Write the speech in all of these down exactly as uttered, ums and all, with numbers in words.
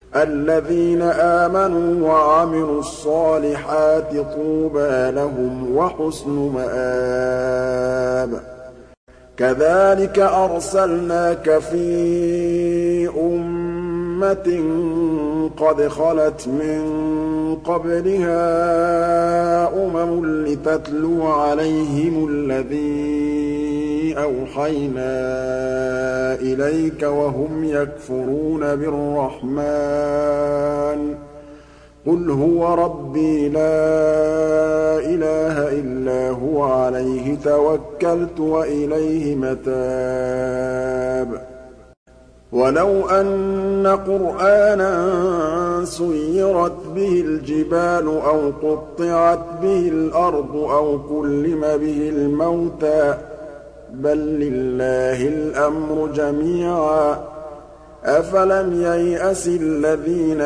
الَّذِينَ آمَنُوا وَعَمِلُوا الصَّالِحَاتِ طُوبَىٰ لَهُمْ وَحُسْنُ مَآبٍ كَذَٰلِكَ أَرْسَلْنَاكَ فِي أُمَّةٍ قَدْ خَلَتْ مِن قَبْلِهَا أُمَمٌ لِّتَتْلُوَ عَلَيْهِمُ الَّذِي أَوْحَيْنَا إِلَيْكَ وَهُمْ يَكْفُرُونَ بِالرَّحْمَٰنِ ۚ قُلْ هُوَ رَبِّي لَا إِلَٰهَ إِلَّا هُوَ عَلَيْهِ تَوَكَّلْتُ وَإِلَيْهِ مَتَابِ وَلَوْ أَنَّ قُرْآنًا سُيِّرَتْ بِهِ الْجِبَالُ أَوْ قُطِّعَتْ بِهِ الْأَرْضُ أَوْ كُلِّمَ بِهِ الْمَوْتَىٰ بَل لِّلَّهِ الْأَمْرُ جَمِيعًا ۗ أَفَلَمْ يَيْأَسِ الَّذِينَ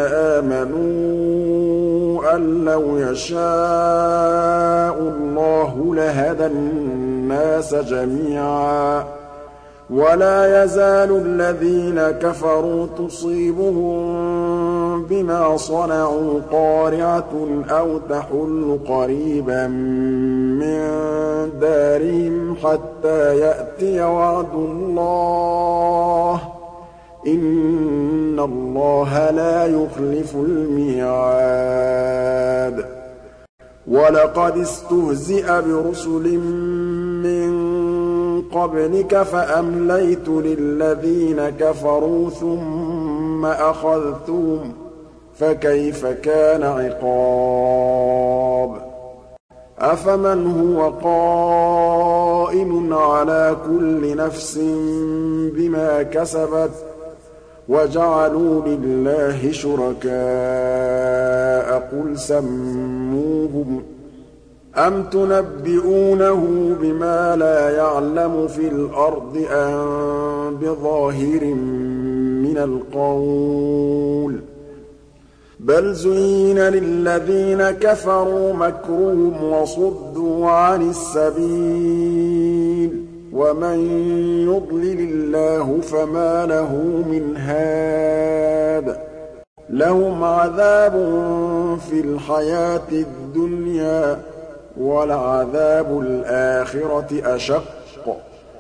آمَنُوا أَن لَّوْ يَشَاءُ اللَّهُ لَهَدَى النَّاسَ جَمِيعًا ۗ وَلَا يَزَالُ الَّذِينَ كَفَرُوا تُصِيبُهُم بِمَا صَنَعُوا قَارِعَةٌ أَوْ تَحُلُّ قَرِيبًا مِّن دَارِهِمْ حَتَّىٰ يَأْتِيَ وَعْدُ اللَّهِ ۚ إِنَّ اللَّهَ لَا يُخْلِفُ الْمِيعَادَ وَلَقَدِ اسْتُهْزِئَ بِرُسُلٍ مِّن قَبْلِكَ فَأَمْلَيْتُ لِلَّذِينَ كَفَرُوا ثُمَّ أَخَذْتُهُمْ ۖ فَكَيْفَ كَانَ عِقَابِ أَفَمَنْ هُوَ قَائِمٌ عَلَىٰ كُلِّ نَفْسٍ بِمَا كَسَبَتْ وَجَعَلُوا لِلَّهِ شُرَكَاءَ قُلْ سَمُّوهُمْ ۚ أَمْ تُنَبِّئُونَهُ بِمَا لَا يَعْلَمُ فِي الْأَرْضِ أَم بِظَاهِرٍ مِّنَ الْقَوْلِ ۗ بَلْ زُيِّنَ لِلَّذِينَ كَفَرُوا مَكْرُهُمْ وَصُدُّوا عَنِ السَّبِيلِ ۗ وَمَن يُضْلِلِ اللَّهُ فَمَا لَهُ مِنْ هَادٍ لَّهُمْ عَذَابٌ فِي الْحَيَاةِ الدُّنْيَا ۖ وَلَعَذَابُ الْآخِرَةِ أَشَقُّ ۖ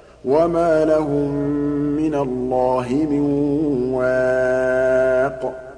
وَمَا لَهُم مِّنَ اللَّهِ مِن وَاقٍ